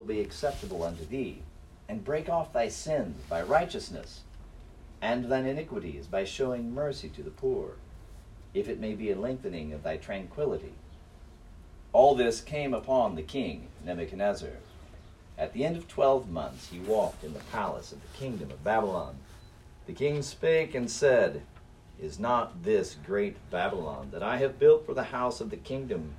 be acceptable unto thee, and break off thy sins by righteousness, and thine iniquities by showing mercy to the poor, if it may be a lengthening of thy tranquility. All this came upon the king Nebuchadnezzar. At the end of 12 months he walked in the palace of the kingdom of Babylon. The king spake and said, Is not this great Babylon that I have built for the house of the kingdom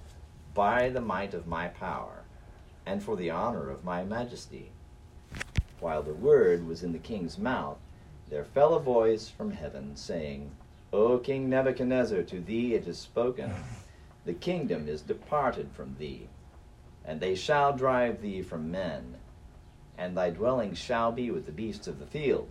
by the might of my power, and for the honor of my majesty? While the word was in the king's mouth, there fell a voice from heaven, saying, O King Nebuchadnezzar, to thee it is spoken, the kingdom is departed from thee, and they shall drive thee from men, and thy dwelling shall be with the beasts of the field.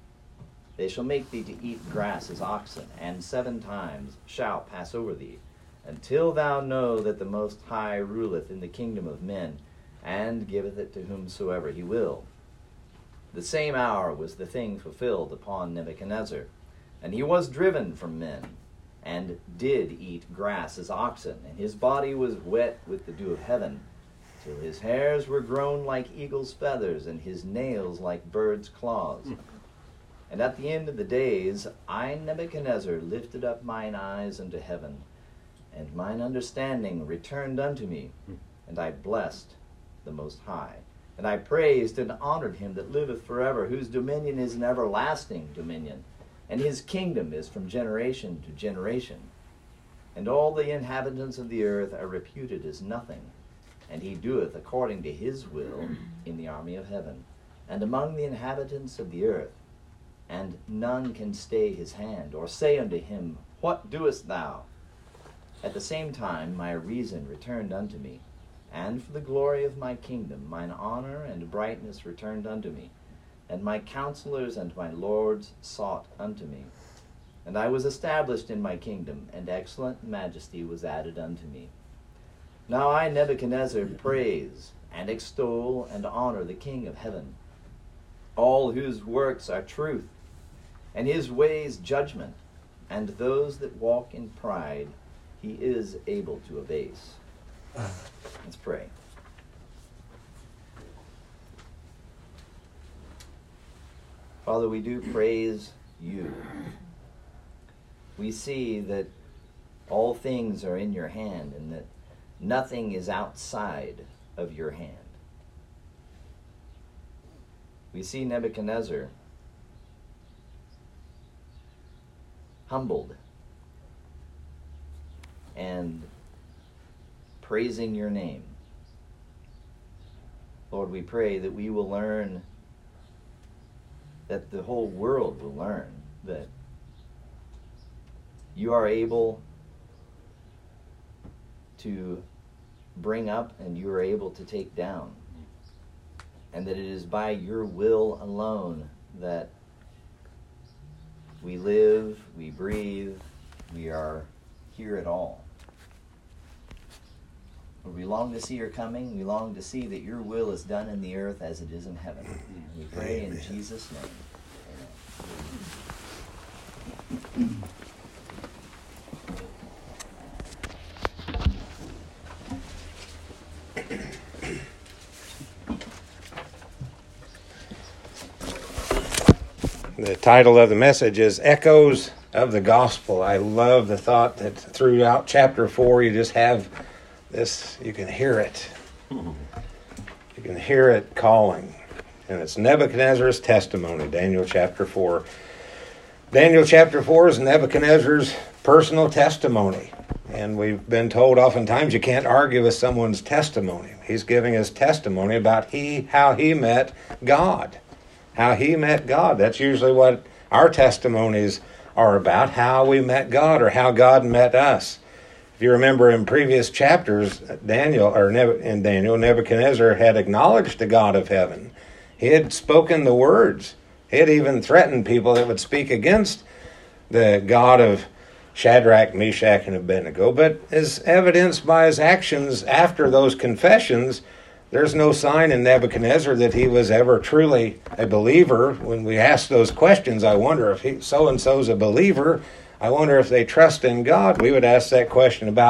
They shall make thee to eat grass as oxen, and 7 times shall pass over thee, until thou know that the Most High ruleth in the kingdom of men, and giveth it to whomsoever he will. The same hour was the thing fulfilled upon Nebuchadnezzar, and he was driven from men, and did eat grass as oxen, and his body was wet with the dew of heaven, till his hairs were grown like eagle's feathers, and his nails like birds' claws. And at the end of the days, I, Nebuchadnezzar, lifted up mine eyes unto heaven, and mine understanding returned unto me, and I blessed the Most High. And I praised and honored him that liveth forever, whose dominion is an everlasting dominion, and his kingdom is from generation to generation. And all the inhabitants of the earth are reputed as nothing, and he doeth according to his will in the army of heaven, and among the inhabitants of the earth. And none can stay his hand, or say unto him, What doest thou? At the same time my reason returned unto me, and for the glory of my kingdom mine honor and brightness returned unto me, and my counselors and my lords sought unto me. And I was established in my kingdom, and excellent majesty was added unto me. Now I, Nebuchadnezzar, praise and extol and honor the King of heaven, all whose works are truth, and his ways judgment, and those that walk in pride he is able to abase. Let's pray. Father, we do praise you. We see that all things are in your hand, and that nothing is outside of your hand. We see Nebuchadnezzar humbled and praising your name. Lord, we pray that we will learn, that the whole world will learn that you are able to bring up and you are able to take down, and that it is by your will alone that we live, we breathe, we are here at all. We long to see your coming. We long to see that your will is done in the earth as it is in heaven. We pray in Jesus' name. Amen. The title of the message is Echoes of the Gospel. I love the thought that throughout chapter 4 you just have this, you can hear it. You can hear it calling. And it's Nebuchadnezzar's testimony, Daniel chapter 4. Daniel chapter 4 is Nebuchadnezzar's personal testimony. And we've been told oftentimes you can't argue with someone's testimony. He's giving his testimony about how he met God. How he met God. That's usually what our testimonies are about, how we met God or how God met us. If you remember in previous chapters, Nebuchadnezzar had acknowledged the God of heaven. He had spoken the words. He had even threatened people that would speak against the God of Shadrach, Meshach, and Abednego. But as evidenced by his actions after those confessions, there's no sign in Nebuchadnezzar that he was ever truly a believer. When we ask those questions, I wonder if so-and-so's a believer. I wonder if they trust in God. We would ask that question about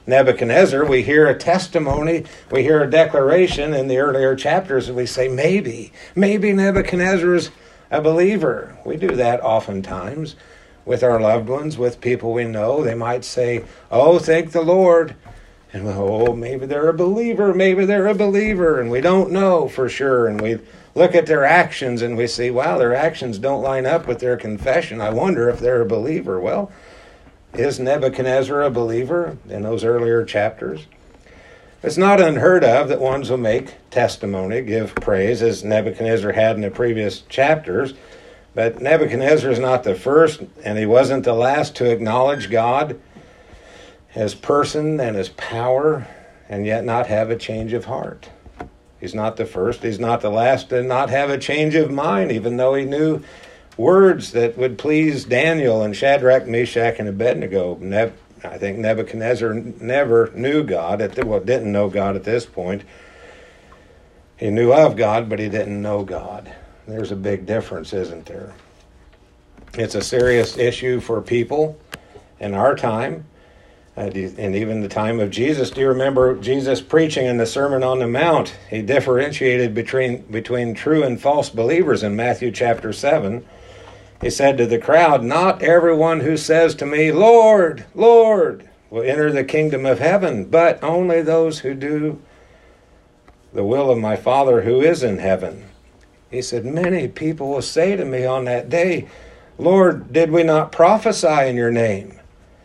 Nebuchadnezzar, we hear a testimony, we hear a declaration in the earlier chapters, and we say, maybe Nebuchadnezzar is a believer. We do that oftentimes with our loved ones, with people we know. They might say, oh, thank the Lord. And oh, maybe they're a believer, and we don't know for sure. And we look at their actions and we see, wow, their actions don't line up with their confession. I wonder if they're a believer. Well, is Nebuchadnezzar a believer in those earlier chapters? It's not unheard of that ones will make testimony, give praise, as Nebuchadnezzar had in the previous chapters. But Nebuchadnezzar is not the first, and he wasn't the last to acknowledge God, his person and his power, and yet not have a change of heart. He's not the first, he's not the last to not have a change of mind, even though he knew words that would please Daniel and Shadrach, Meshach, and Abednego. I think Nebuchadnezzar never knew God, didn't know God at this point. He knew of God, but he didn't know God. There's a big difference, isn't there? It's a serious issue for people in our time, and even the time of Jesus. Do you remember Jesus preaching in the Sermon on the Mount? He differentiated between true and false believers in Matthew chapter 7. He said to the crowd, not everyone who says to me, Lord, Lord, will enter the kingdom of heaven, but only those who do the will of my Father who is in heaven. He said, many people will say to me on that day, Lord, did we not prophesy in your name?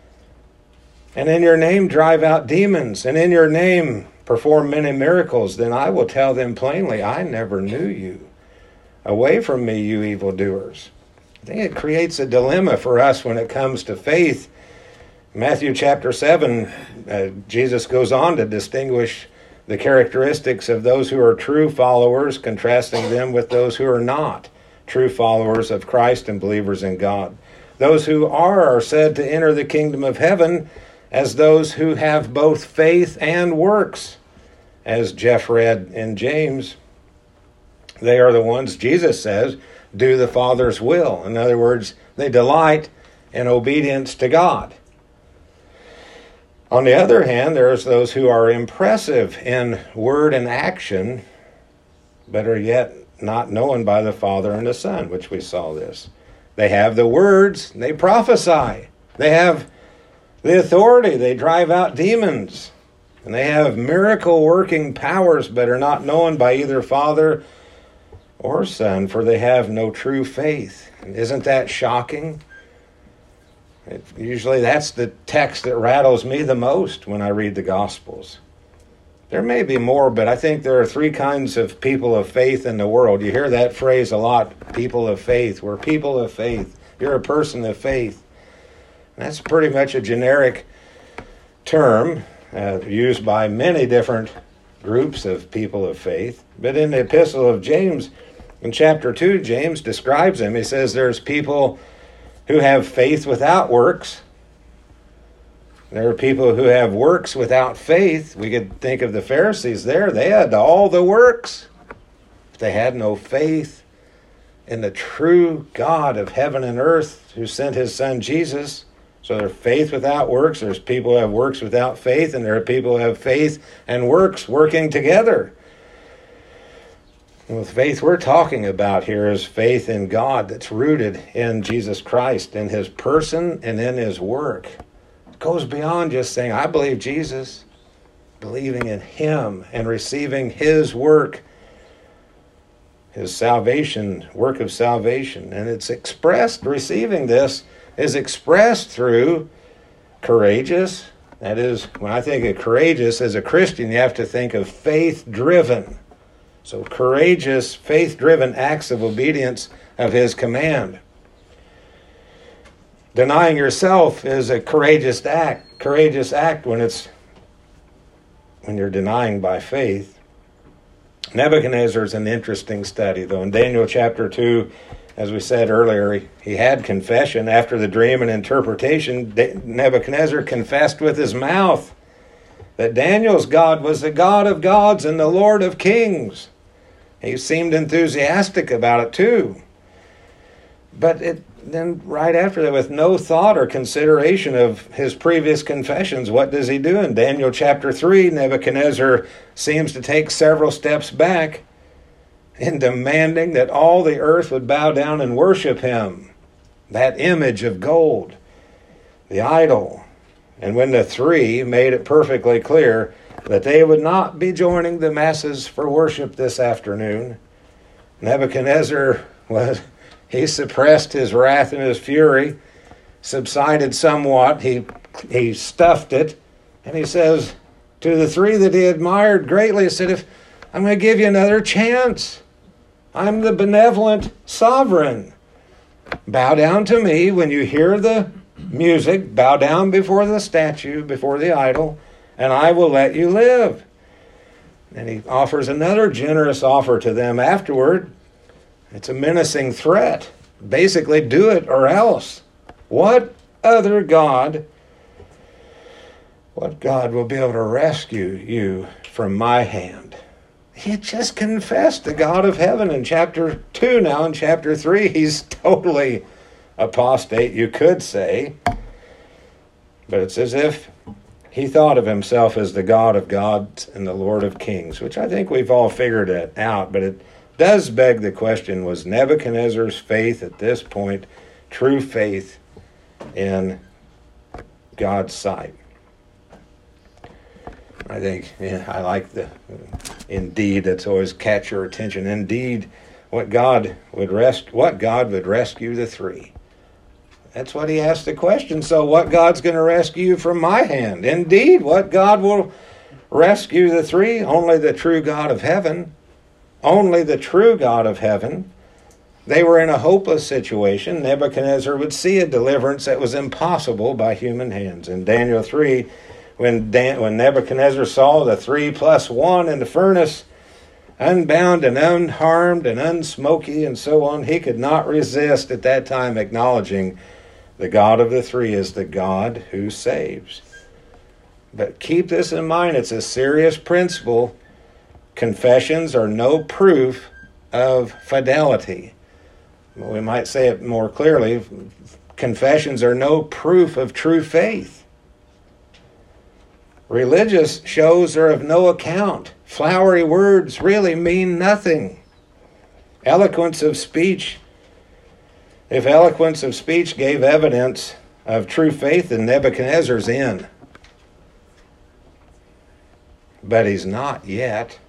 And in your name drive out demons, and in your name perform many miracles? Then I will tell them plainly, I never knew you. Away from me, you evildoers. I think it creates a dilemma for us when it comes to faith. Matthew chapter 7, Jesus goes on to distinguish the characteristics of those who are true followers, contrasting them with those who are not true followers of Christ and believers in God. Those who are said to enter the kingdom of heaven as those who have both faith and works. As Jeff read in James, they are the ones, Jesus says, do the Father's will. In other words, they delight in obedience to God. On the other hand, there's those who are impressive in word and action, but are yet not known by the Father and the Son, which we saw this. They have the words, they prophesy. They have the authority, they drive out demons. And they have miracle-working powers, but are not known by either Father or Son, for they have no true faith. And isn't that shocking? Usually that's the text that rattles me the most when I read the Gospels. There may be more, but I think there are three kinds of people of faith in the world. You hear that phrase a lot, people of faith. We're people of faith. You're a person of faith. And that's pretty much a generic term used by many different groups of people of faith. But in the Epistle of James, in chapter 2, James describes them. He says there's people who have faith without works. There are people who have works without faith. We could think of the Pharisees there. They had all the works, but they had no faith in the true God of heaven and earth who sent his Son Jesus. So there's faith without works. There's people who have works without faith, and there are people who have faith and works working together. And the faith we're talking about here is faith in God that's rooted in Jesus Christ, in his person and in his work. It goes beyond just saying, I believe Jesus, believing in him and receiving his work, his salvation, work of salvation. And it's expressed, receiving this is expressed through courageous. That is, when I think of courageous as a Christian, you have to think of faith-driven. So courageous, faith-driven acts of obedience of his command. Denying yourself is a courageous act. Courageous act when you're denying by faith. Nebuchadnezzar is an interesting study, though. In Daniel chapter 2, as we said earlier, he had confession. After the dream and interpretation, Nebuchadnezzar confessed with his mouth that Daniel's God was the God of gods and the Lord of kings. He seemed enthusiastic about it too. But then right after that, with no thought or consideration of his previous confessions, what does he do? In Daniel chapter 3, Nebuchadnezzar seems to take several steps back in demanding that all the earth would bow down and worship him, that image of gold, the idol. And when the three made it perfectly clear that they would not be joining the masses for worship this afternoon, Nebuchadnezzar he suppressed his wrath and his fury, subsided somewhat. He stuffed it, and he says to the three that he admired greatly, he said, I'm going to give you another chance. I'm the benevolent sovereign. Bow down to me when you hear the music. Bow down before the statue, before the idol, and I will let you live. And he offers another generous offer to them afterward. It's a menacing threat. Basically, do it or else. What God will be able to rescue you from my hand? He had just confessed the God of heaven in chapter 2. Now in chapter 3, he's totally apostate, you could say. But it's as if he thought of himself as the God of gods and the Lord of kings, which I think we've all figured it out. But it does beg the question, was Nebuchadnezzar's faith at this point true faith in God's sight? I think, I like the indeed, that's always catch your attention. Indeed, what God would rescue the three. That's what he asked the question. So what God's going to rescue you from my hand? Indeed, what God will rescue the three? Only the true God of heaven. Only the true God of heaven. They were in a hopeless situation. Nebuchadnezzar would see a deliverance that was impossible by human hands. In Daniel 3, when Nebuchadnezzar saw the 3 + 1 in the furnace, unbound and unharmed and unsmoky and so on, he could not resist at that time acknowledging the God of the three is the God who saves. But keep this in mind, it's a serious principle. Confessions are no proof of fidelity. We might say it more clearly. Confessions are no proof of true faith. Religious shows are of no account. Flowery words really mean nothing. Eloquence of speech. If eloquence of speech gave evidence of true faith, then Nebuchadnezzar's in. But he's not yet.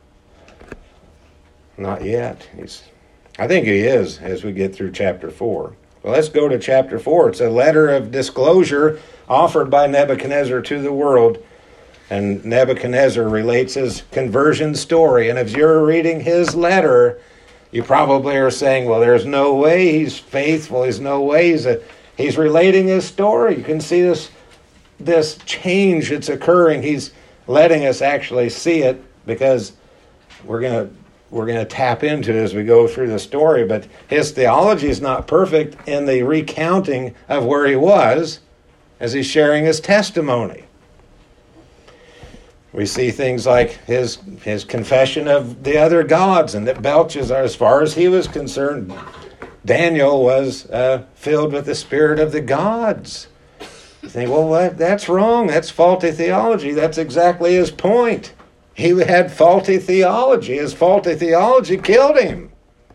Not yet. I think he is as we get through chapter 4. Well, let's go to chapter 4. It's a letter of disclosure offered by Nebuchadnezzar to the world. And Nebuchadnezzar relates his conversion story. And if you're reading his letter, you probably are saying, well, there's no way he's faithful. There's no way he's relating his story. You can see this change that's occurring. He's letting us actually see it because we're going to tap into it as we go through the story. But his theology is not perfect in the recounting of where he was as he's sharing his testimony. We see things like his confession of the other gods, and that Belshazzar, as far as he was concerned, Daniel was filled with the spirit of the gods. You think, well, that's wrong. That's faulty theology. That's exactly his point. He had faulty theology. His faulty theology killed him.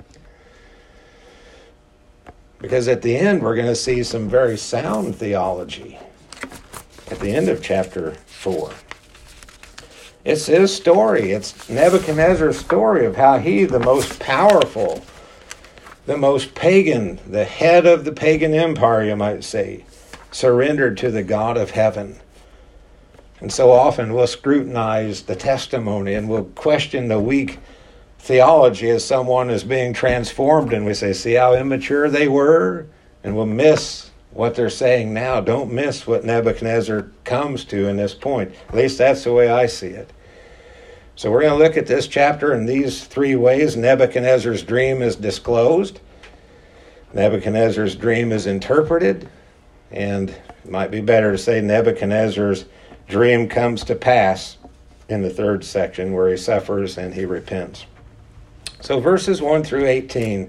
Because at the end, we're going to see some very sound theology. At the end of chapter 4. It's his story. It's Nebuchadnezzar's story of how he, the most powerful, the most pagan, the head of the pagan empire, you might say, surrendered to the God of heaven. And so often we'll scrutinize the testimony and we'll question the weak theology as someone is being transformed, and we say, see how immature they were? And we'll miss what they're saying now. Don't miss what Nebuchadnezzar comes to in this point. At least that's the way I see it. So we're going to look at this chapter in these 3 ways. Nebuchadnezzar's dream is disclosed. Nebuchadnezzar's dream is interpreted. And it might be better to say Nebuchadnezzar's dream comes to pass in the 3rd section where he suffers and he repents. So verses 1 through 18,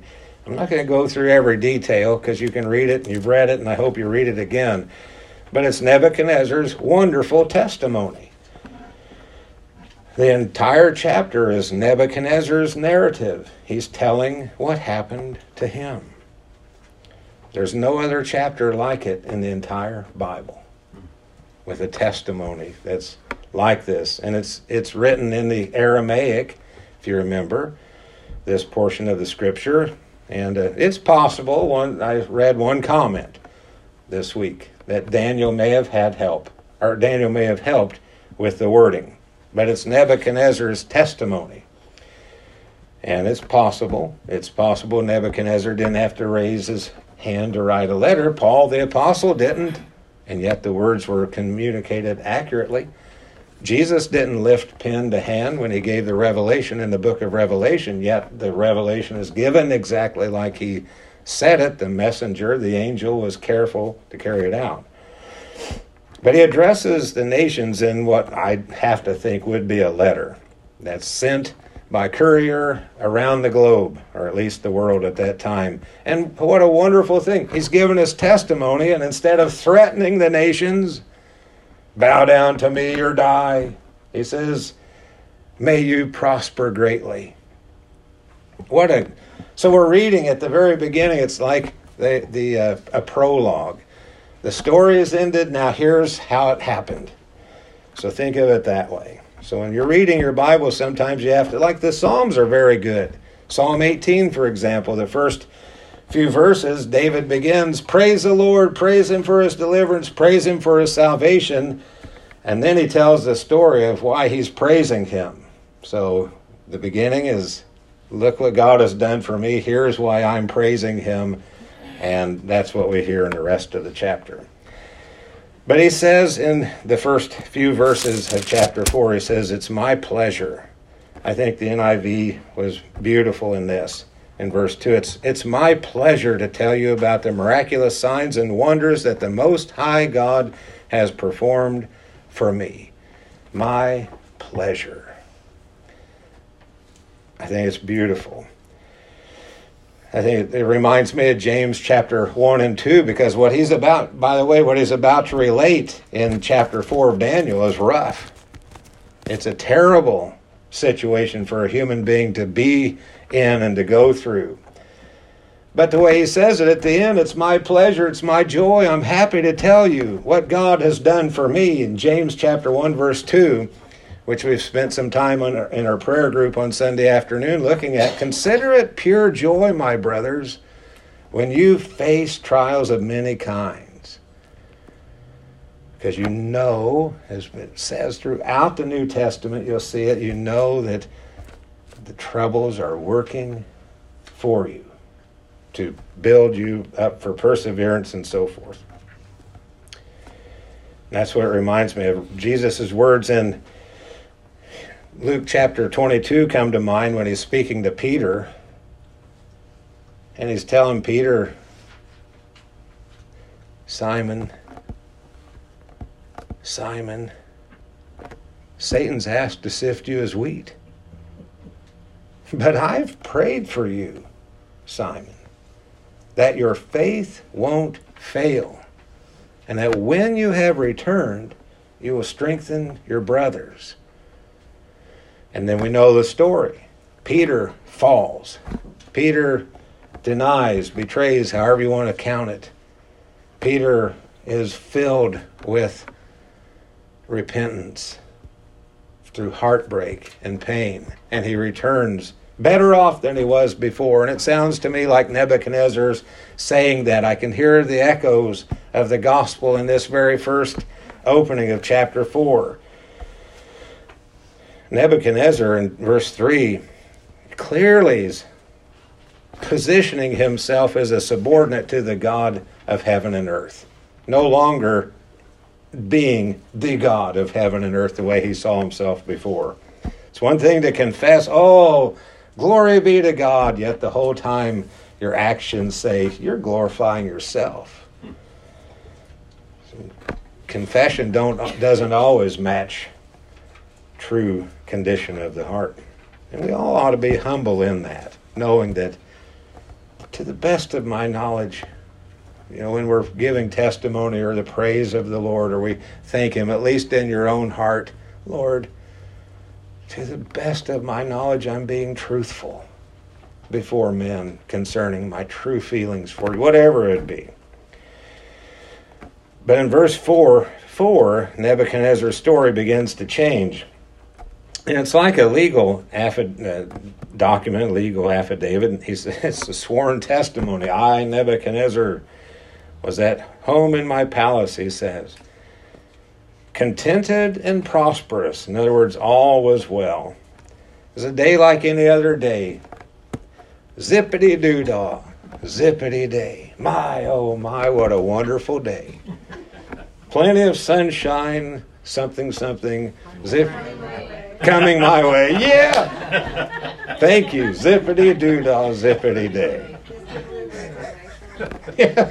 I'm not going to go through every detail because you can read it and you've read it, and I hope you read it again. But it's Nebuchadnezzar's wonderful testimony. The entire chapter is Nebuchadnezzar's narrative. He's telling what happened to him. There's no other chapter like it in the entire Bible with a testimony that's like this. And it's written in the Aramaic, if you remember, this portion of the scripture. And it's possible, I read one comment this week, that Daniel may have had help, or Daniel may have helped with the wording. But it's Nebuchadnezzar's testimony. And it's possible Nebuchadnezzar didn't have to raise his hand to write a letter. Paul the apostle didn't, and yet the words were communicated accurately. Jesus didn't lift pen to hand when he gave the revelation in the book of Revelation, yet the revelation is given exactly like he said it. The messenger, the angel, was careful to carry it out. But he addresses the nations in what I have to think would be a letter that's sent by courier around the globe, or at least the world at that time. And what a wonderful thing. He's given us testimony, and instead of threatening the nations, bow down to me or die, he says, may you prosper greatly. So we're reading at the very beginning, it's like a prologue. The story is ended, now here's how it happened. So think of it that way. So when you're reading your Bible, sometimes you have to, like the Psalms are very good. Psalm 18, for example, the first few verses, David begins, praise the Lord, praise him for his deliverance, praise him for his salvation. And then he tells the story of why he's praising him. So the beginning is, look what God has done for me, here's why I'm praising him. And that's what we hear in the rest of the chapter. But he says in the first few verses of chapter 4, he says, it's my pleasure. I think the NIV was beautiful in this. In verse 2, it's my pleasure to tell you about the miraculous signs and wonders that the Most High God has performed for me. My pleasure. I think it's beautiful. I think it reminds me of James chapter 1 and 2, because what he's about to relate in chapter 4 of Daniel is rough. It's a terrible situation for a human being to be in and to go through. But the way he says it at the end, it's my pleasure, it's my joy, I'm happy to tell you what God has done for me. In James chapter 1 verse 2, which we've spent some time in our prayer group on Sunday afternoon looking at. Consider it pure joy, my brothers, when you face trials of many kinds. Because you know, as it says throughout the New Testament, you'll see it, you know that the troubles are working for you to build you up for perseverance and so forth. And that's what it reminds me of. Jesus' words in Luke chapter 22 come to mind when he's speaking to Peter. And he's telling Peter, Simon, Satan's asked to sift you as wheat. But I've prayed for you, Simon, that your faith won't fail, and that when you have returned, you will strengthen your brothers. And then we know the story. Peter falls. Peter denies, betrays, however you want to count it. Peter is filled with repentance through heartbreak and pain. And he returns better off than he was before. And it sounds to me like Nebuchadnezzar's saying that. I can hear the echoes of the gospel in this very first opening of chapter 4. Nebuchadnezzar in verse 3 clearly is positioning himself as a subordinate to the God of heaven and earth. No longer being the God of heaven and earth the way he saw himself before. It's one thing to confess, oh, glory be to God, yet the whole time your actions say you're glorifying yourself. Confession doesn't always match true condition of the heart. And we all ought to be humble in that, knowing that to the best of my knowledge, when we're giving testimony or the praise of the Lord, or we thank him, at least in your own heart, Lord, to the best of my knowledge, I'm being truthful before men concerning my true feelings for you, whatever it be. But in verse 4, Nebuchadnezzar's story begins to change. And it's like a legal document, legal affidavit. It's a sworn testimony. I, Nebuchadnezzar, was at home in my palace, he says. Contented and prosperous. In other words, all was well. It was a day like any other day. Zippity-doo-dah, zippity-day. My, oh my, what a wonderful day. Plenty of sunshine, something, zip, coming my way. Yeah! Thank you. Zippity-doo-dah, zippity-day. Yeah.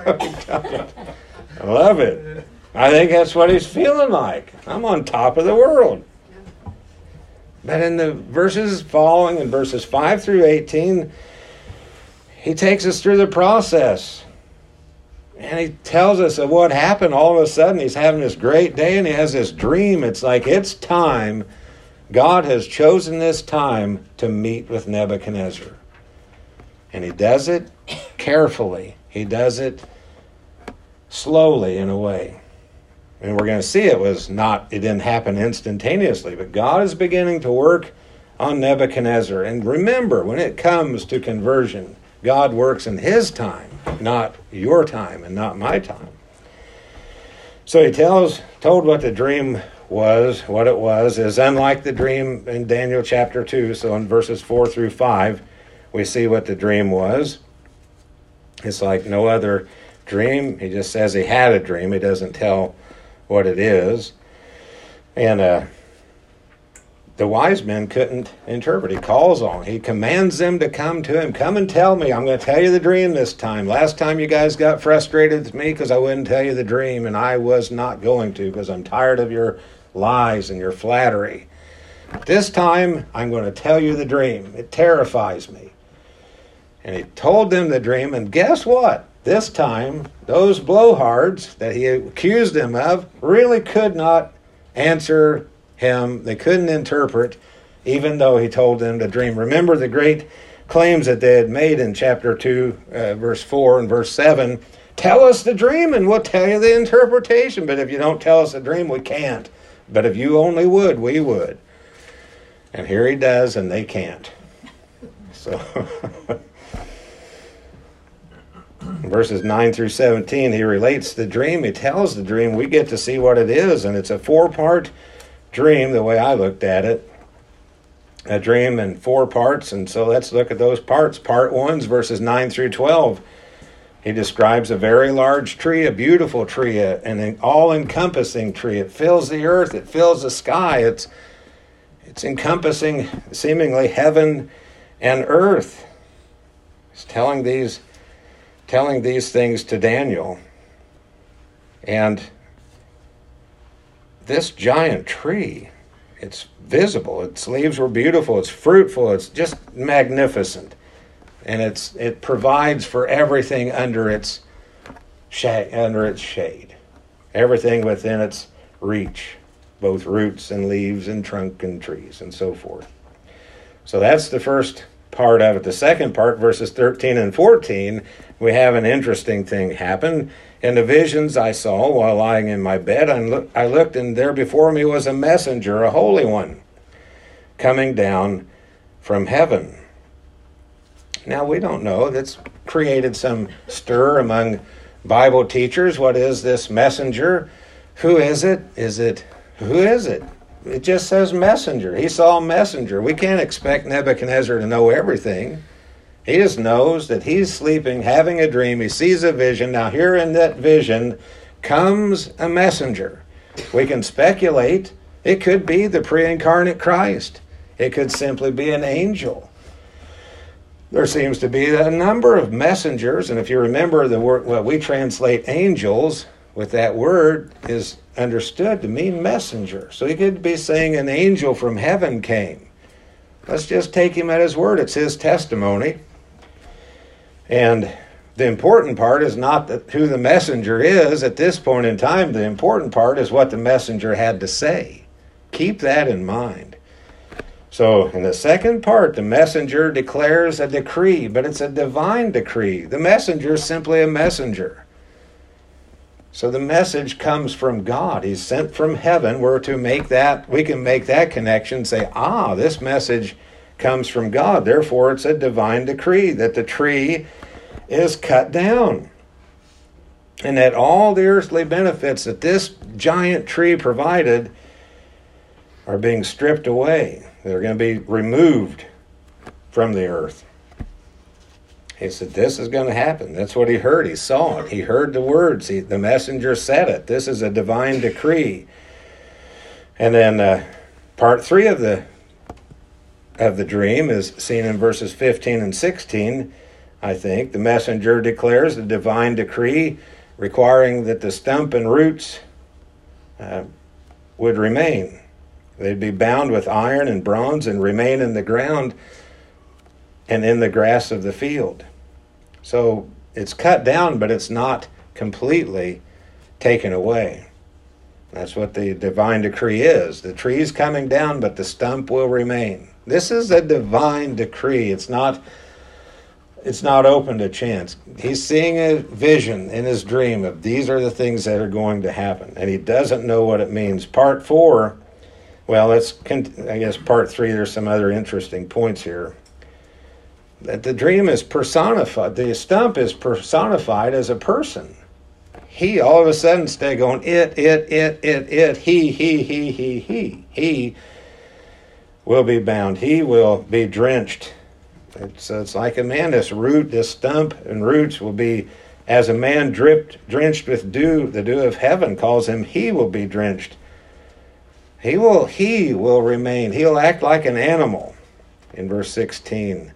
I love it. I think that's what he's feeling like. I'm on top of the world. But in the verses following, in verses 5 through 18, he takes us through the process. And he tells us of what happened. All of a sudden, he's having this great day, and he has this dream. It's like, it's time. God has chosen this time to meet with Nebuchadnezzar. And he does it carefully. He does it slowly, in a way. And we're going to see it didn't happen instantaneously, but God is beginning to work on Nebuchadnezzar. And remember, when it comes to conversion, God works in his time, not your time and not my time. So he told what the dream was, what it was, is unlike the dream in Daniel chapter 2. So in verses 4 through 5, we see what the dream was. It's like no other dream. He just says he had a dream. He doesn't tell what it is. And the wise men couldn't interpret. He commands them to come to him. Come and tell me. I'm going to tell you the dream this time. Last time you guys got frustrated with me because I wouldn't tell you the dream, and I was not going to because I'm tired of your lies and your flattery. This time, I'm going to tell you the dream. It terrifies me. And he told them the dream, and guess what? This time, those blowhards that he accused them of really could not answer him. They couldn't interpret, even though he told them the dream. Remember the great claims that they had made in chapter 2, verse 4 and verse 7. Tell us the dream and we'll tell you the interpretation. But if you don't tell us the dream, we can't. But if you only would, we would. And here he does, and they can't. So... Verses 9 through 17, he relates the dream. He tells the dream. We get to see what it is, and it's a 4-part dream, the way I looked at it. A dream in 4 parts, and so let's look at those parts. Part 1 is verses 9 through 12. He describes a very large tree, a beautiful tree, an all-encompassing tree. It fills the earth. It fills the sky. It's encompassing seemingly heaven and earth. He's telling these things to Daniel. And this giant tree, it's visible. Its leaves were beautiful. It's fruitful. It's just magnificent. And it provides for everything under its shade. Everything within its reach, both roots and leaves and trunk and trees and so forth. So that's the first part of it. The second part, verses 13 and 14, we have an interesting thing happen. In the visions I saw while lying in my bed, I looked, and there before me was a messenger, a holy one, coming down from heaven. Now, we don't know. That's created some stir among Bible teachers. What is this messenger? Who is it? Who is it? It just says messenger. He saw a messenger. We can't expect Nebuchadnezzar to know everything. He just knows that he's sleeping, having a dream. He sees a vision. Now here in that vision comes a messenger. We can speculate. It could be the pre-incarnate Christ. It could simply be an angel. There seems to be a number of messengers, and if you remember the word, what we translate angels with that word is understood to mean messenger. So he could be saying an angel from heaven came. Let's just take him at his word. It's his testimony. And the important part is not who the messenger is at this point in time. The important part is what the messenger had to say. Keep that in mind. So in the second part, the messenger declares a decree, but it's a divine decree. The messenger is simply a messenger. So the message comes from God. He's sent from heaven. We can make that connection, say, this message comes from God. Therefore, it's a divine decree that the tree is cut down. And that all the earthly benefits that this giant tree provided are being stripped away. They're going to be removed from the earth. He said, this is going to happen. That's what he heard. He saw it. He heard the words. The messenger said it. This is a divine decree. And then part 3 of the dream is seen in verses 15 and 16, I think. The messenger declares the divine decree requiring that the stump and roots would remain. They'd be bound with iron and bronze and remain in the ground and in the grass of the field. So it's cut down, but it's not completely taken away. That's what the divine decree is. The tree's coming down, but the stump will remain. This is a divine decree. It's not open to chance. He's seeing a vision in his dream of these are the things that are going to happen, and he doesn't know what it means. Part 4, part 3, there's some other interesting points here. That the dream is personified. The stump is personified as a person. He, all of a sudden, instead of going, he will be bound. He will be drenched. It's like a man. This stump and roots will be, as a man drenched with dew, the dew of heaven calls him, he will be drenched. He will remain. He'll act like an animal in verse 16.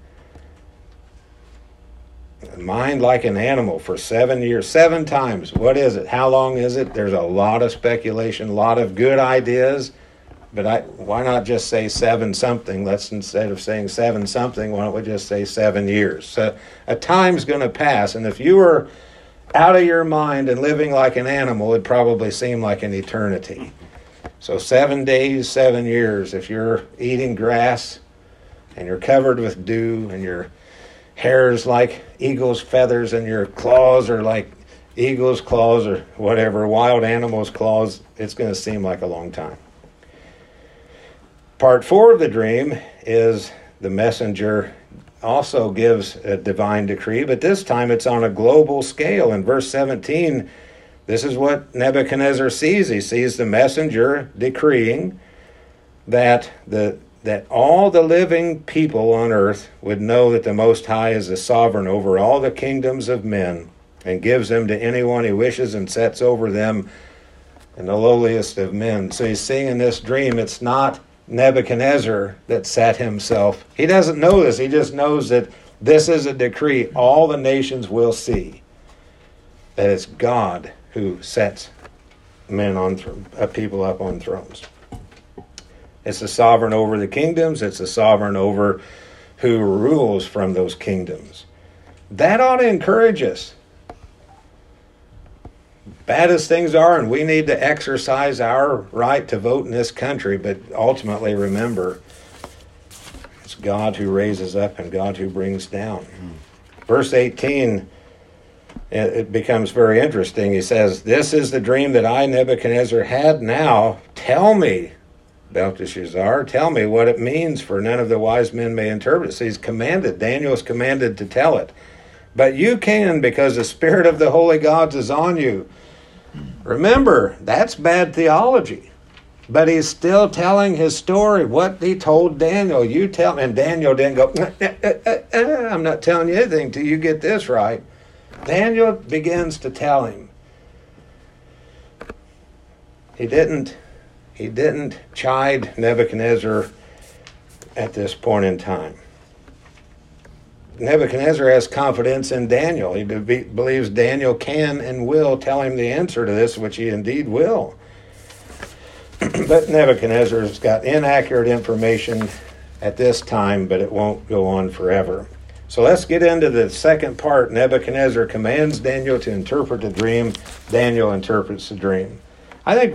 Mind like an animal for 7 years, 7 times. What is it? How long is it? There's a lot of speculation, a lot of good ideas. But why not just say 7 something? Instead of saying 7 something, why don't we just say 7 years? So a time's going to pass, and if you were out of your mind and living like an animal, it'd probably seem like an eternity. So 7 days, 7 years. If you're eating grass and you're covered with dew and your hair's like eagle's feathers and your claws are like eagle's claws or whatever, wild animal's claws, it's going to seem like a long time. Part 4 of the dream is the messenger also gives a divine decree, but this time it's on a global scale. In verse 17, this is what Nebuchadnezzar sees. He sees the messenger decreeing that all the living people on earth would know that the Most High is the sovereign over all the kingdoms of men and gives them to anyone he wishes and sets over them in the lowliest of men. So he's seeing in this dream, it's not Nebuchadnezzar that set himself. He doesn't know this. He just knows that this is a decree. All the nations will see that it's God who sets people up on thrones. It's the sovereign over the kingdoms. It's the sovereign over who rules from those kingdoms. That ought to encourage us. Bad as things are, and we need to exercise our right to vote in this country, but ultimately remember, it's God who raises up and God who brings down. Verse 18, it becomes very interesting. He says, "This is the dream that I, Nebuchadnezzar, had. Now tell me, Belteshazzar, tell me what it means, for none of the wise men may interpret it." So he's commanded, Daniel is commanded to tell it. But you can, because the Spirit of the holy gods is on you. Remember, that's bad theology. But he's still telling his story, what he told Daniel. You tell me. And Daniel didn't go, I'm not telling you anything till you get this right. Daniel begins to tell him. He didn't chide Nebuchadnezzar at this point in time. Nebuchadnezzar has confidence in Daniel. He believes Daniel can and will tell him the answer to this, which he indeed will. But Nebuchadnezzar has got inaccurate information at this time, but it won't go on forever. So let's get into the second part. Nebuchadnezzar commands Daniel to interpret the dream. Daniel interprets the dream. I think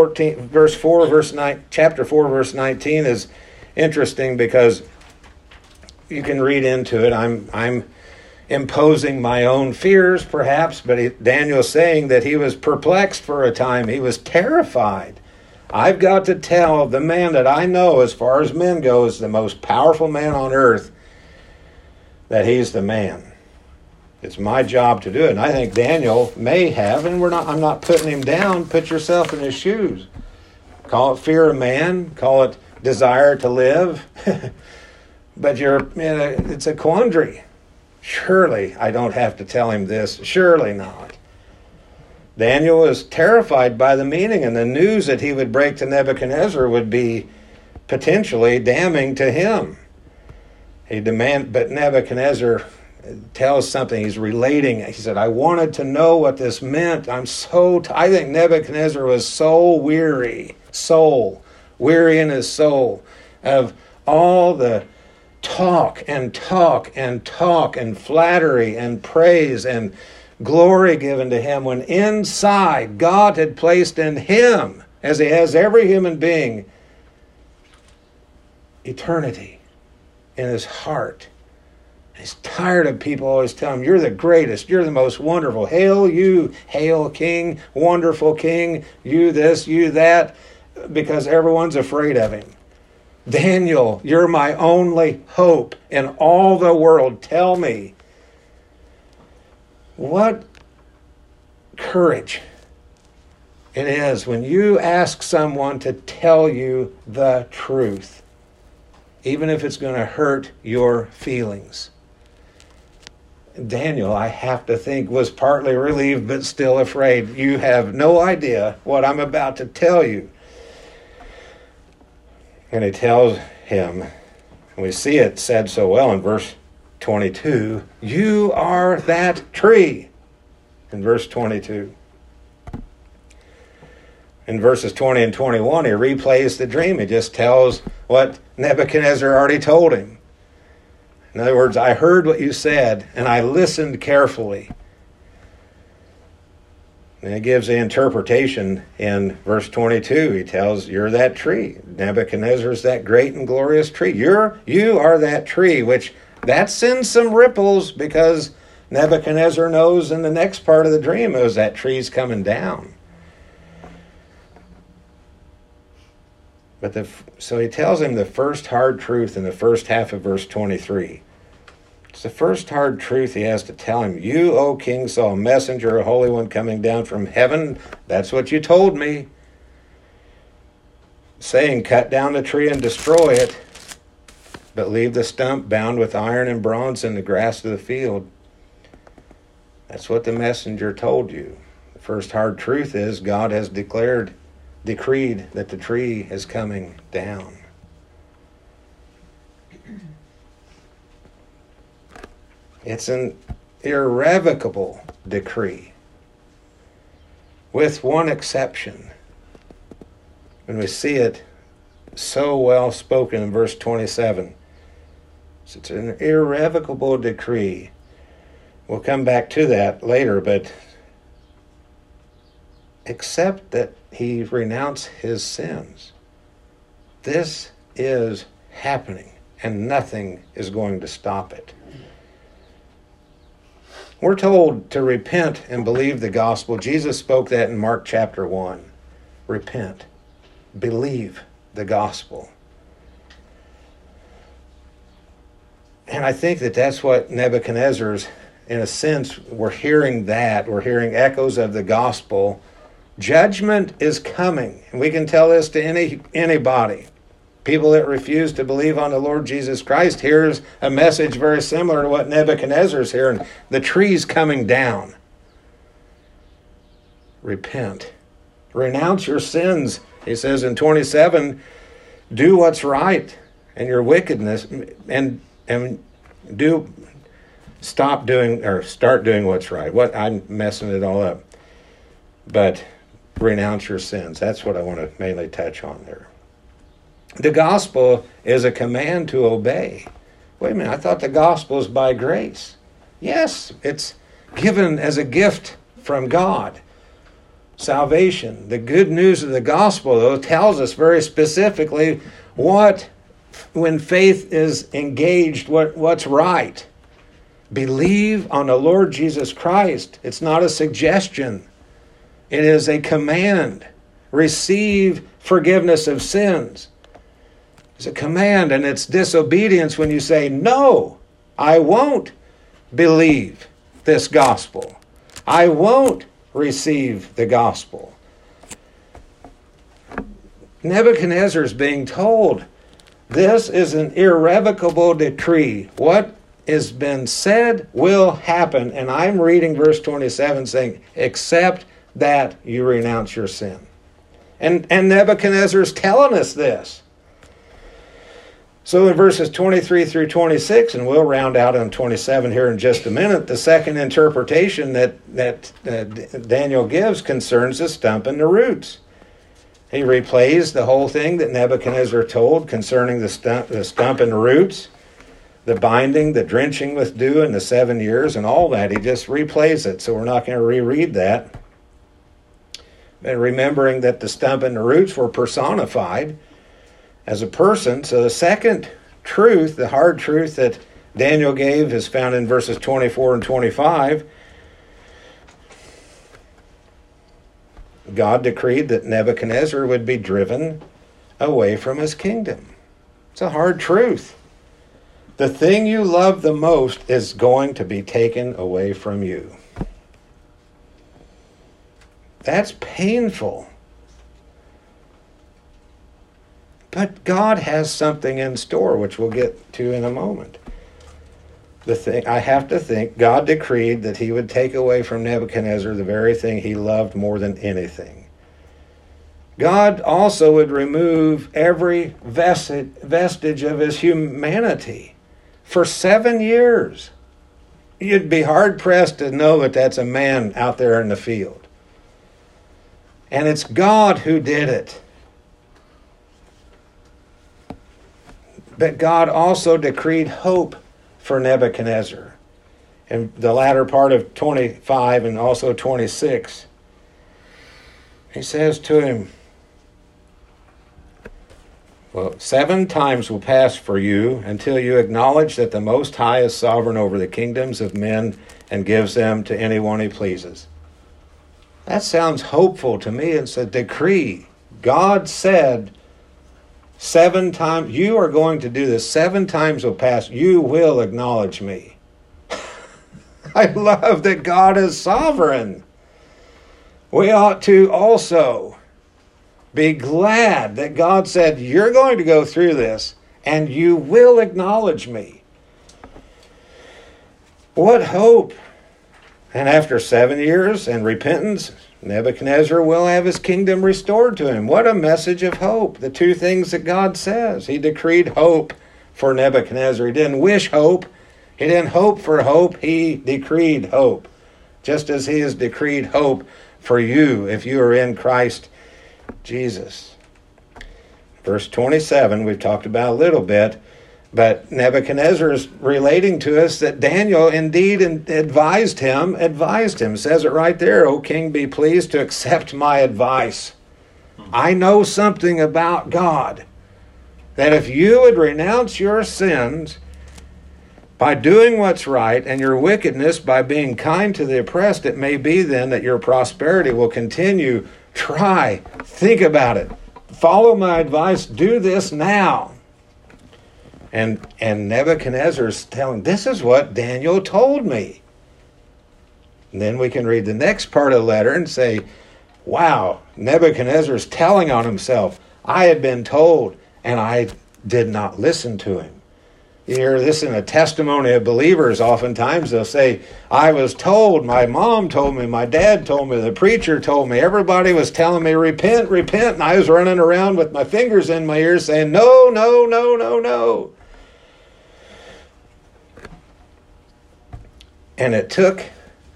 chapter 4, verse 19 is interesting because you can read into it. I'm imposing my own fears, perhaps, but Daniel's saying that he was perplexed for a time. He was terrified. I've got to tell the man that I know, as far as men go, is the most powerful man on earth, that he's the man. It's my job to do it. And I think Daniel may have, and I'm not putting him down. Put yourself in his shoes. Call it fear of man. Call it desire to live. But it's a quandary. Surely I don't have to tell him this. Surely not. Daniel was terrified by the meaning, and the news that he would break to Nebuchadnezzar would be potentially damning to him. But Nebuchadnezzar tells something. He's relating. He said, I wanted to know what this meant. I think Nebuchadnezzar was so weary in his soul of all the talk and flattery and praise and glory given to him, when inside God had placed in him, as he has every human being, eternity in his heart. He's tired of people always telling him, you're the greatest, you're the most wonderful. Hail you, hail King, wonderful King, you this, you that, because everyone's afraid of him. Daniel, you're my only hope in all the world. Tell me, what courage it is when you ask someone to tell you the truth, even if it's going to hurt your feelings. Daniel, I have to think, was partly relieved but still afraid. You have no idea what I'm about to tell you. And he tells him, and we see it said so well in verse 22, you are that tree. In verse 22. In verses 20 and 21, he replays the dream. He just tells what Nebuchadnezzar already told him. In other words, I heard what you said, and I listened carefully. And he gives the interpretation in verse 22. He tells, you're that tree. Nebuchadnezzar's that great and glorious tree. You are that tree, which that sends some ripples, because Nebuchadnezzar knows in the next part of the dream is that tree's coming down. So he tells him the first hard truth in the first half of verse 23. It's the first hard truth he has to tell him. You, O king, saw a messenger, a holy one, coming down from heaven. That's what you told me. Saying, cut down the tree and destroy it, but leave the stump bound with iron and bronze in the grass of the field. That's what the messenger told you. The first hard truth is God has decreed that the tree is coming down. It's an irrevocable decree, with one exception. When we see it so well spoken in verse 27, it's an irrevocable decree. We'll come back to that later, but except that he renounce his sins. This is happening, and nothing is going to stop it. We're told to repent and believe the gospel. Jesus spoke that in Mark chapter 1. Repent. Believe the gospel. And I think that that's what Nebuchadnezzar's, in a sense, we're hearing that. We're hearing echoes of the gospel. Judgment is coming. And we can tell this to anybody. People that refuse to believe on the Lord Jesus Christ, here's a message very similar to what Nebuchadnezzar's hearing. The tree's coming down. Repent. Renounce your sins. He says in 27, do what's right and your wickedness, and start doing what's right. I'm messing it all up. But renounce your sins. That's what I want to mainly touch on there. The gospel is a command to obey. Wait a minute, I thought the gospel is by grace. Yes, it's given as a gift from God. Salvation. The good news of the gospel, though, tells us very specifically what, when faith is engaged, what's right. Believe on the Lord Jesus Christ. It's not a suggestion. It is a command. Receive forgiveness of sins. It's a command, and it's disobedience when you say, no, I won't believe this gospel. I won't receive the gospel. Nebuchadnezzar is being told, this is an irrevocable decree. What has been said will happen. And I'm reading verse 27 saying, except that you renounce your sin. And Nebuchadnezzar is telling us this. So in verses 23 through 26, and we'll round out on 27 here in just a minute, the second interpretation that Daniel gives concerns the stump and the roots. He replays the whole thing that Nebuchadnezzar told concerning the stump and the roots, the binding, the drenching with dew in the 7 years, and all that. He just replays it, so we're not going to reread that. And remembering that the stump and the roots were personified as a person. So the second truth, the hard truth that Daniel gave, is found in verses 24 and 25. God decreed that Nebuchadnezzar would be driven away from his kingdom. It's a hard truth. The thing you love the most is going to be taken away from you. That's painful. But God has something in store, which we'll get to in a moment. I have to think God decreed that he would take away from Nebuchadnezzar the very thing he loved more than anything. God also would remove every vestige of his humanity for 7 years. You'd be hard-pressed to know that that's a man out there in the field. And it's God who did it. But God also decreed hope for Nebuchadnezzar. In the latter part of 25 and also 26, he says to him, well, 7 times will pass for you until you acknowledge that the Most High is sovereign over the kingdoms of men and gives them to anyone he pleases. That sounds hopeful to me. It's a decree. God said 7 times, you are going to do this. 7 times will pass. You will acknowledge me. I love that God is sovereign. We ought to also be glad that God said, you're going to go through this and you will acknowledge me. What hope. And after 7 years and repentance, Nebuchadnezzar will have his kingdom restored to him. What a message of hope. The 2 things that God says. He decreed hope for Nebuchadnezzar. He didn't wish hope. He didn't hope for hope. He decreed hope. Just as he has decreed hope for you if you are in Christ Jesus. Verse 27, we've talked about a little bit. But Nebuchadnezzar is relating to us that Daniel indeed advised him. Says it right there, O king, be pleased to accept my advice. I know something about God. That if you would renounce your sins by doing what's right and your wickedness by being kind to the oppressed, it may be then that your prosperity will continue. Try, think about it. Follow my advice, do this now. And Nebuchadnezzar is telling, this is what Daniel told me. And then we can read the next part of the letter and say, wow, Nebuchadnezzar is telling on himself. I had been told, and I did not listen to him. You hear this in a testimony of believers. Oftentimes they'll say, I was told, my mom told me, my dad told me, the preacher told me, everybody was telling me, repent, repent. And I was running around with my fingers in my ears saying, no, no, no, no, no. And it took,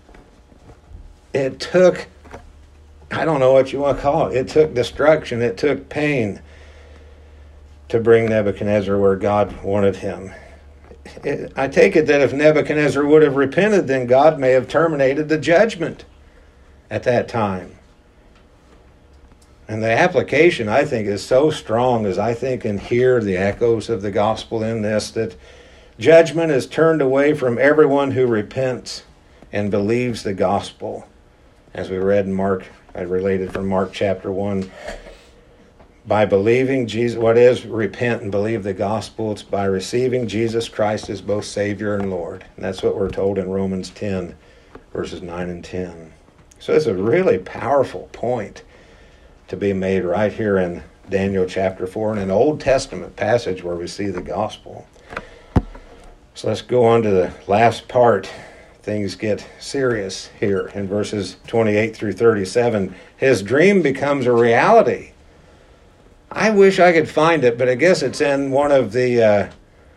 I don't know what you want to call it. It took destruction. It took pain to bring Nebuchadnezzar where God wanted him. I take it that if Nebuchadnezzar would have repented, then God may have terminated the judgment at that time. And the application, I think, is so strong as I think and hear the echoes of the gospel in this, that judgment is turned away from everyone who repents and believes the gospel. As we read in Mark, I related from Mark chapter 1. By believing Jesus, what is repent and believe the gospel? It's by receiving Jesus Christ as both Savior and Lord. And that's what we're told in Romans 10, verses 9 and 10. So it's a really powerful point to be made right here in Daniel chapter 4, in an Old Testament passage where we see the gospel. So let's go on to the last part. Things get serious here in verses 28 through 37. His dream becomes a reality. I wish I could find it, but I guess it's in one of the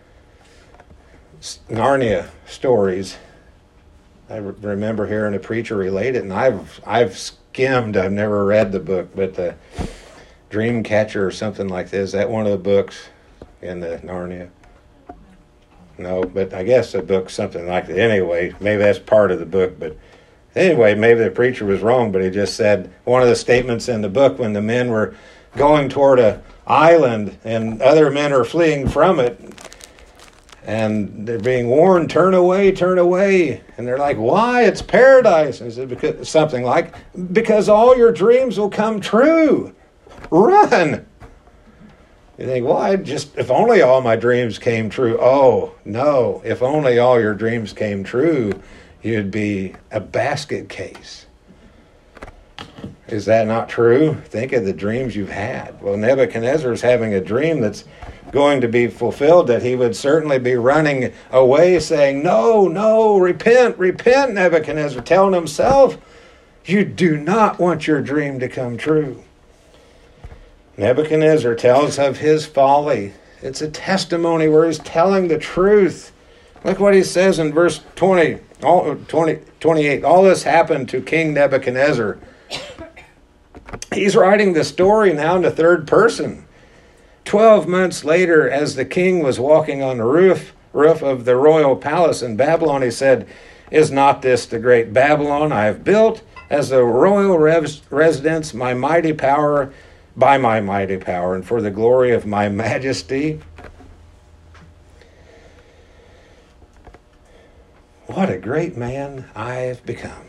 Narnia stories. I remember hearing a preacher relate it, and I've skimmed. I've never read the book, but the Dreamcatcher or something like this. Is that one of the books in the Narnia? No, but I guess the book's something like that. Anyway, maybe that's part of the book, but anyway, maybe the preacher was wrong, but he just said one of the statements in the book when the men were going toward an island and other men are fleeing from it, and they're being warned, turn away, and they're like, why? It's paradise. And he said, because, something like, because all your dreams will come true. Run. You think, well, if only all my dreams came true. Oh, no, if only all your dreams came true, you'd be a basket case. Is that not true? Think of the dreams you've had. Well, Nebuchadnezzar is having a dream that's going to be fulfilled, that he would certainly be running away saying, no, repent, Nebuchadnezzar, telling himself, you do not want your dream to come true. Nebuchadnezzar tells of his folly. It's a testimony where he's telling the truth. Look what he says in verse 28. All this happened to King Nebuchadnezzar. He's writing the story now in the third person. 12 months later, as the king was walking on the roof of the royal palace in Babylon, he said, is not this the great Babylon I have built as the royal residence, by my mighty power, and for the glory of my majesty? What a great man I have become.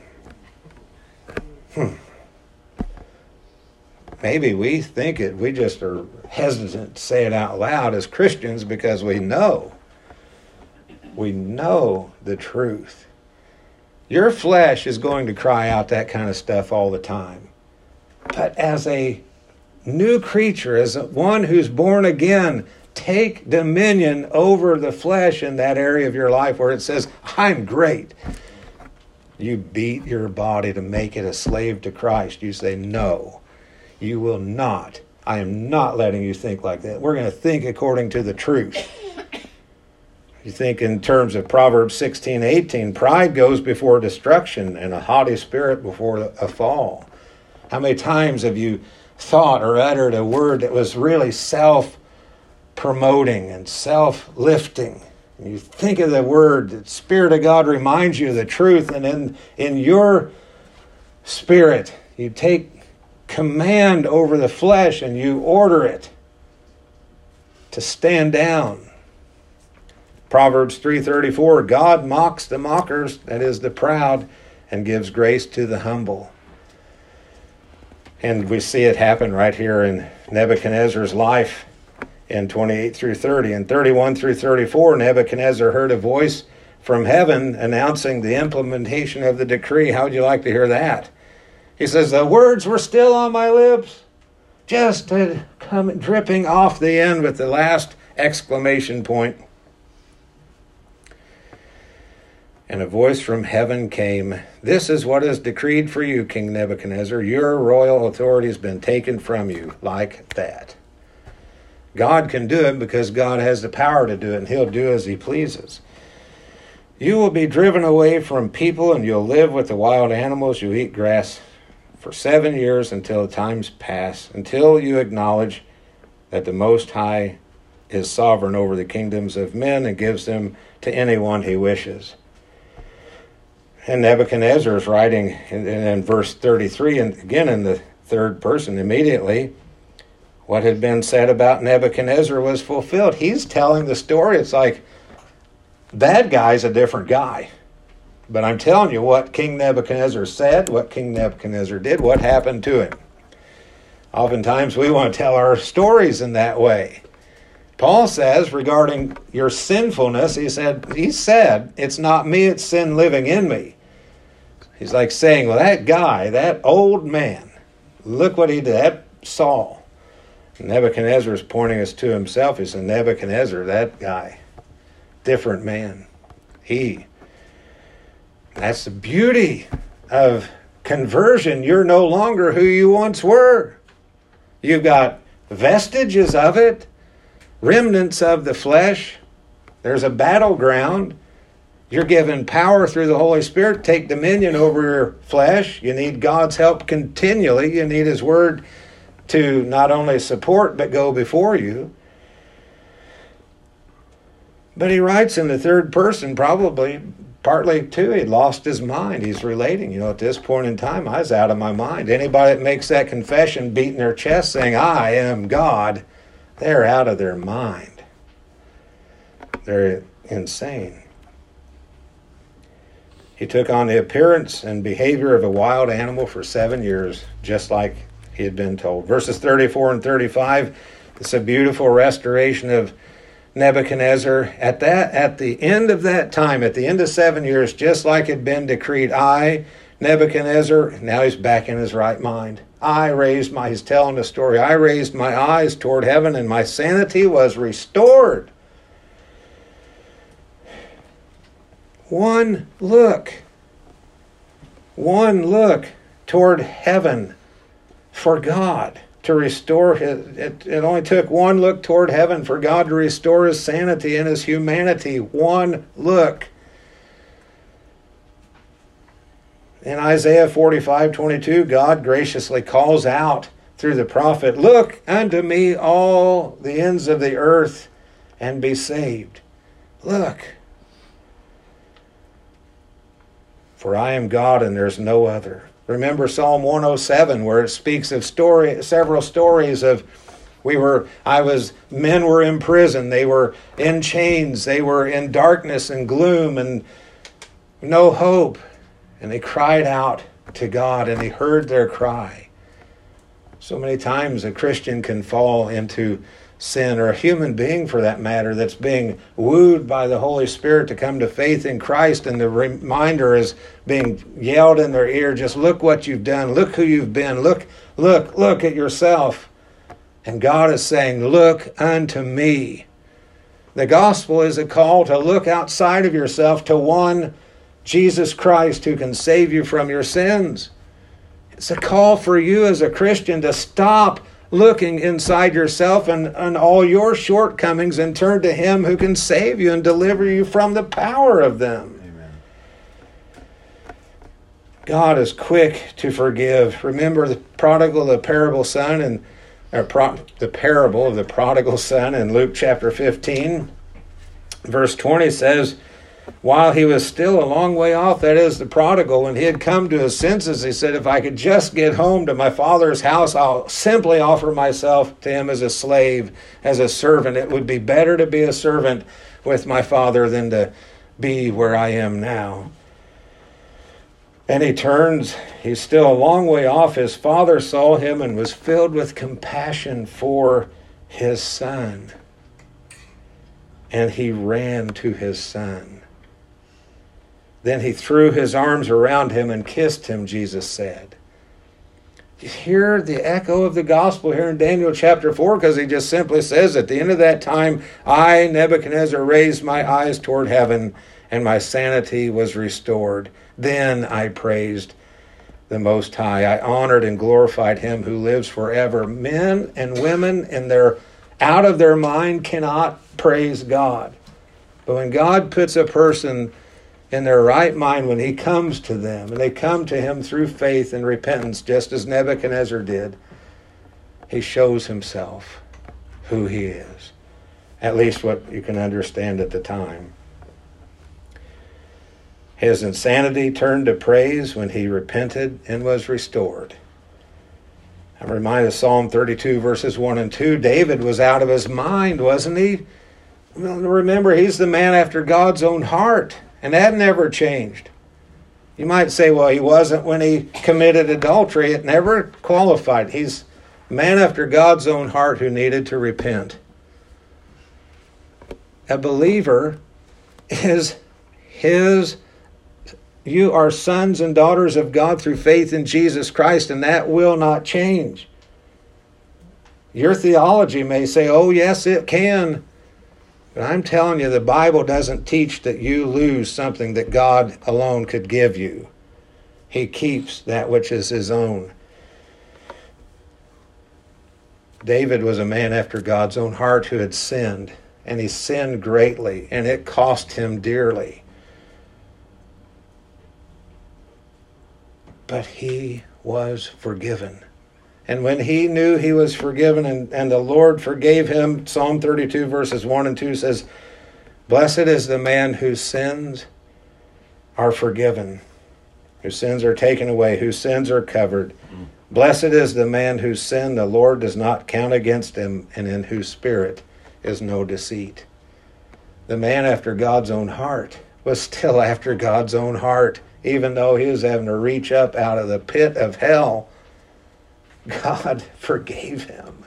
Maybe we think it, we just are hesitant to say it out loud as Christians because we know the truth. Your flesh is going to cry out that kind of stuff all the time. But as a new creature, as one who's born again, take dominion over the flesh in that area of your life where it says, I'm great. You beat your body to make it a slave to Christ. You say, no. You will not. I am not letting you think like that. We're going to think according to the truth. You think in terms of Proverbs 16:18, pride goes before destruction and a haughty spirit before a fall. How many times have you thought or uttered a word that was really self-promoting and self-lifting? You think of the word, the Spirit of God reminds you of the truth, and in your spirit, you take command over the flesh and you order it to stand down. Proverbs 3:34, God mocks the mockers, that is the proud, and gives grace to the humble. And we see it happen right here in Nebuchadnezzar's life in 28 through 30. In 31 through 34, Nebuchadnezzar heard a voice from heaven announcing the implementation of the decree. How would you like to hear that? He says, the words were still on my lips, just to come dripping off the end with the last exclamation point. And a voice from heaven came, this is what is decreed for you, King Nebuchadnezzar. Your royal authority has been taken from you like that. God can do it because God has the power to do it, and he'll do as he pleases. You will be driven away from people, and you'll live with the wild animals. You eat grass for 7 years until the times pass, until you acknowledge that the Most High is sovereign over the kingdoms of men and gives them to anyone he wishes. And Nebuchadnezzar is writing in verse 33, and again in the third person immediately, what had been said about Nebuchadnezzar was fulfilled. He's telling the story. It's like, that guy's a different guy. But I'm telling you what King Nebuchadnezzar said, what King Nebuchadnezzar did, what happened to him. Oftentimes we want to tell our stories in that way. Paul says regarding your sinfulness, he said, it's not me, it's sin living in me. He's like saying, well, that guy, that old man, look what he did, that Saul. Nebuchadnezzar is pointing us to himself. He said, Nebuchadnezzar, that guy, different man. That's the beauty of conversion. You're no longer who you once were. You've got vestiges of it, remnants of the flesh. There's a battleground. You're given power through the Holy Spirit to take dominion over your flesh. You need God's help continually. You need His Word to not only support but go before you. But he writes in the third person, probably partly too, he'd lost his mind. He's relating, at this point in time, I was out of my mind. Anybody that makes that confession, beating their chest, saying, I am God, they're out of their mind. They're insane. He took on the appearance and behavior of a wild animal for 7 years, just like he had been told. Verses 34 and 35, it's a beautiful restoration of Nebuchadnezzar. At the end of that time, at the end of 7 years, just like it had been decreed, Nebuchadnezzar, now he's back in his right mind. He's telling the story, I raised my eyes toward heaven and my sanity was restored. One look toward heaven for God to restore it only took one look toward heaven for God to restore his sanity and his humanity. One look. In Isaiah 45:22, God graciously calls out through the prophet, look unto me all the ends of the earth and be saved. Look. For I am God and there's no other. Remember Psalm 107 where it speaks of several stories of men were in prison, they were in chains, they were in darkness and gloom and no hope. And they cried out to God and he heard their cry. So many times a Christian can fall into sin, or a human being for that matter, that's being wooed by the Holy Spirit to come to faith in Christ, and the reminder is being yelled in their ear, just look what you've done, look who you've been, look at yourself. And God is saying, look unto me. The gospel is a call to look outside of yourself to one, Jesus Christ, who can save you from your sins. It's a call for you as a Christian to stop looking inside yourself and all your shortcomings and turn to Him who can save you and deliver you from the power of them. Amen. God is quick to forgive. Remember the parable of the prodigal son in Luke chapter 15. Verse 20 says, while he was still a long way off, that is the prodigal, when he had come to his senses, he said, if I could just get home to my father's house, I'll simply offer myself to him as a slave, as a servant. It would be better to be a servant with my father than to be where I am now. And he turns, he's still a long way off. His father saw him and was filled with compassion for his son. And he ran to his son. Then he threw his arms around him and kissed him, Jesus said. You hear the echo of the gospel here in Daniel chapter 4, because he just simply says, at the end of that time, I, Nebuchadnezzar, raised my eyes toward heaven, and my sanity was restored. Then I praised the Most High. I honored and glorified him who lives forever. Men and women out of their mind cannot praise God. But when God puts a person in their right mind, when he comes to them, and they come to him through faith and repentance, just as Nebuchadnezzar did, he shows himself who he is. at least what you can understand at the time. His insanity turned to praise when he repented and was restored. I'm reminded of Psalm 32, verses 1 and 2. David was out of his mind, wasn't he? Well, remember, he's the man after God's own heart, and that never changed. You might say, well, he wasn't when he committed adultery. It never qualified. He's a man after God's own heart who needed to repent. A believer is his. You are sons and daughters of God through faith in Jesus Christ, and that will not change. Your theology may say, oh, yes, it can. But I'm telling you, the Bible doesn't teach that you lose something that God alone could give you. He keeps that which is his own. David was a man after God's own heart who had sinned, and he sinned greatly, and it cost him dearly. But he was forgiven. And when he knew he was forgiven and the Lord forgave him, Psalm 32 verses 1 and 2 says, blessed is the man whose sins are forgiven, whose sins are taken away, whose sins are covered. Blessed is the man whose sin the Lord does not count against him, and in whose spirit is no deceit. The man after God's own heart was still after God's own heart. Even though he was having to reach up out of the pit of hell, God forgave him.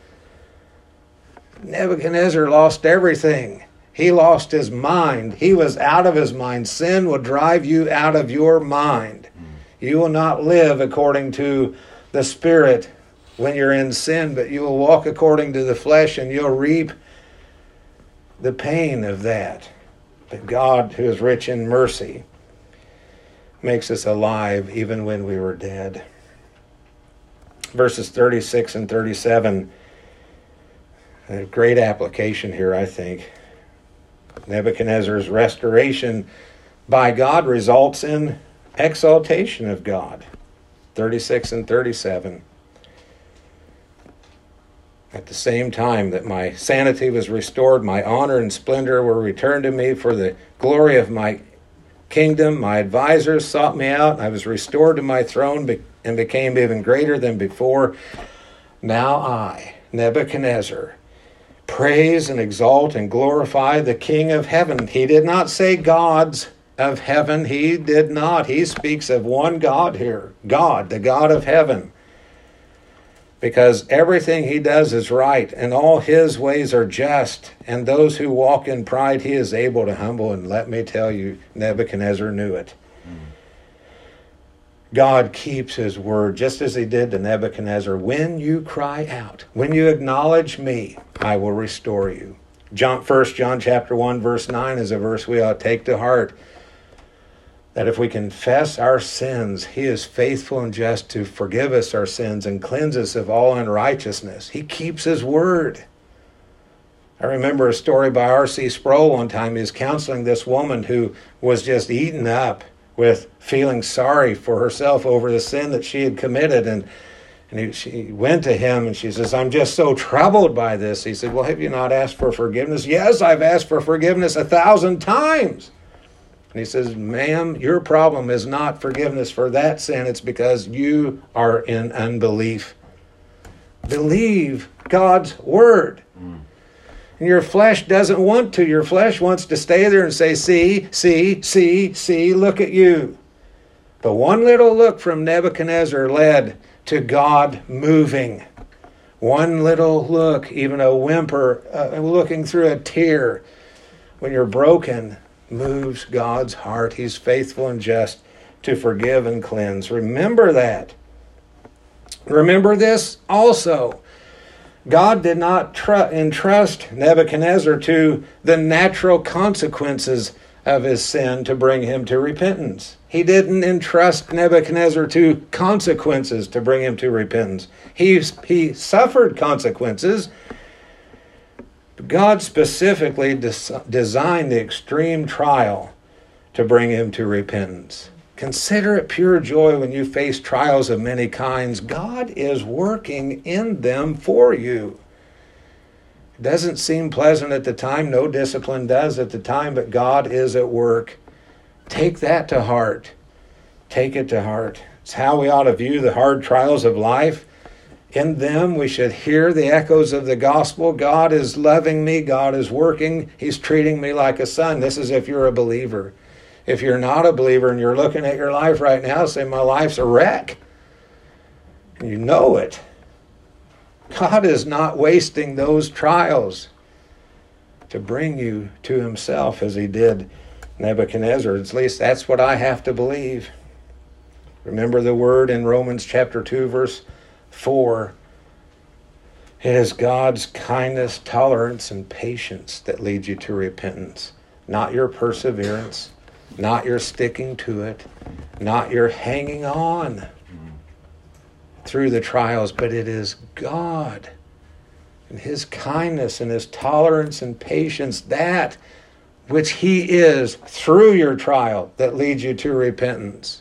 Nebuchadnezzar lost everything. He lost his mind. He was out of his mind. Sin will drive you out of your mind. You will not live according to the Spirit when you're in sin, but you will walk according to the flesh, and you'll reap the pain of that. But God, who is rich in mercy, makes us alive even when we were dead. Verses 36 and 37, a great application here, I think. Nebuchadnezzar's restoration by God results in exaltation of God. 36 and 37. At the same time that my sanity was restored, my honor and splendor were returned to me for the glory of my kingdom. My advisors sought me out. I was restored to my throne and became even greater than before. Now I, Nebuchadnezzar, praise and exalt and glorify the King of heaven. He did not say gods of heaven. He did not. He speaks of one God here. God, the God of heaven. Because everything he does is right, and all his ways are just, and those who walk in pride he is able to humble. And let me tell you, Nebuchadnezzar knew it. God keeps his word, just as he did to Nebuchadnezzar. When you cry out, when you acknowledge me, I will restore you. 1 John chapter 1, verse 9 is a verse we ought to take to heart. That if we confess our sins, he is faithful and just to forgive us our sins and cleanse us of all unrighteousness. He keeps his word. I remember a story by R.C. Sproul one time. He was counseling this woman who was just eaten up with feeling sorry for herself over the sin that she had committed. And she went to him and she says, I'm just so troubled by this. He said, well, have you not asked for forgiveness? Yes, I've asked for forgiveness 1,000 times. And he says, ma'am, your problem is not forgiveness for that sin. It's because you are in unbelief. Believe God's word. And your flesh doesn't want to. Your flesh wants to stay there and say, see, look at you. But one little look from Nebuchadnezzar led to God moving. One little look, even a whimper, looking through a tear. When you're broken, moves God's heart. He's faithful and just to forgive and cleanse. Remember that. Remember this also. God did not entrust Nebuchadnezzar to the natural consequences of his sin to bring him to repentance. He didn't entrust Nebuchadnezzar to consequences to bring him to repentance. He suffered consequences. God specifically designed the extreme trial to bring him to repentance. Consider it pure joy when you face trials of many kinds. God is working in them for you. It doesn't seem pleasant at the time. No discipline does at the time, but God is at work. Take that to heart. Take it to heart. It's how we ought to view the hard trials of life. In them, we should hear the echoes of the gospel. God is loving me. God is working. He's treating me like a son. This is if you're a believer. If you're not a believer and you're looking at your life right now, say, my life's a wreck. And you know it. God is not wasting those trials to bring you to himself as he did Nebuchadnezzar. At least that's what I have to believe. Remember the word in Romans chapter 2, verse 4. It is God's kindness, tolerance, and patience that leads you to repentance. Not your perseverance, not your sticking to it, not your hanging on through the trials, but it is God and his kindness and his tolerance and patience, that which he is through your trial, that leads you to repentance.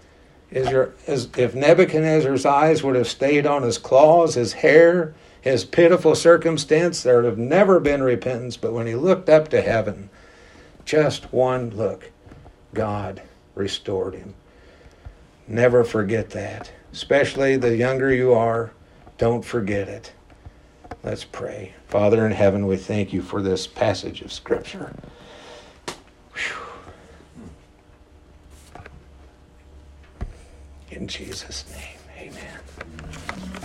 If Nebuchadnezzar's eyes would have stayed on his claws, his hair, his pitiful circumstance, there would have never been repentance. But when he looked up to heaven, just one look, God restored him. Never forget that. Especially the younger you are, don't forget it. Let's pray. Father in heaven, we thank you for this passage of Scripture. Whew. In Jesus' name, amen.